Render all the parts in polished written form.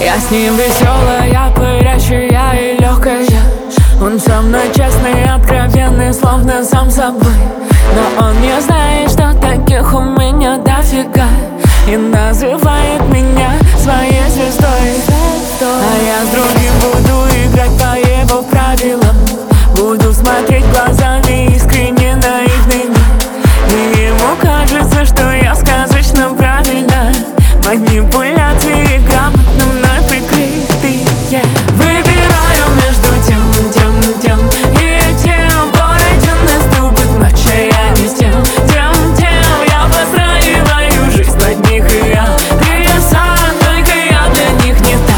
Я с ним веселая, пырящая и легкая. Он со мной честный, откровенный, словно сам собой. Но он не знает, что таких у меня дофига, и называет меня своей звездой. А я с другим буду играть по его правилам. Буду смотреть глазами искренне наивными, и ему кажется, что я сказочно правильно. Манипуляции грамотно мной прикрытые. Выбираю между тем и тем. В городе наступит ночь, а я не с тем. Я постраиваю жизнь под них, и я крыса, только я для них не та.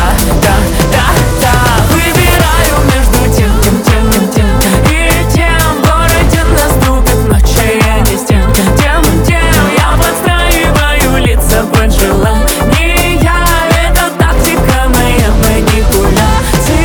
Выбираю между тем и тем. В городе наступит ночь, а я не с тем. Я подстраиваю лица под желание. Это тактика моя, манипуляция.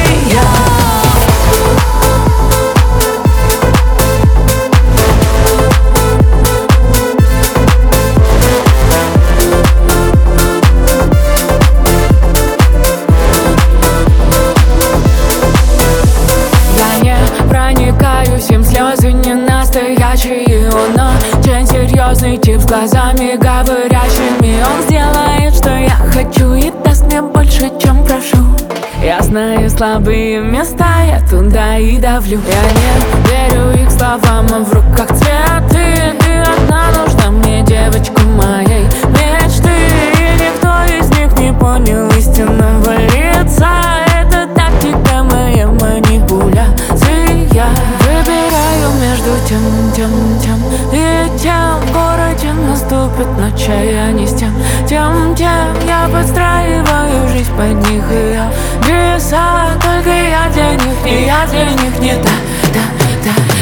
Я не проникаюсь, им слезы не настоящие. Он очень серьезный тип, с глазами говорящими. Он сделает, что я хочу, и даст мне больше, чем прошу. Я знаю слабые места, я туда и давлю. Я не верю их словам, а в руках цветы. Ты одна нужна мне, девочка моей мечты, и никто из них не понял истинного лица. Это тактика моя, манипуляция. Выбираю между тем и тем. В городе наступит ночь, а я не с тем. Я подстраиваю жизнь под них, и я веса, только я для них, и я для них не та.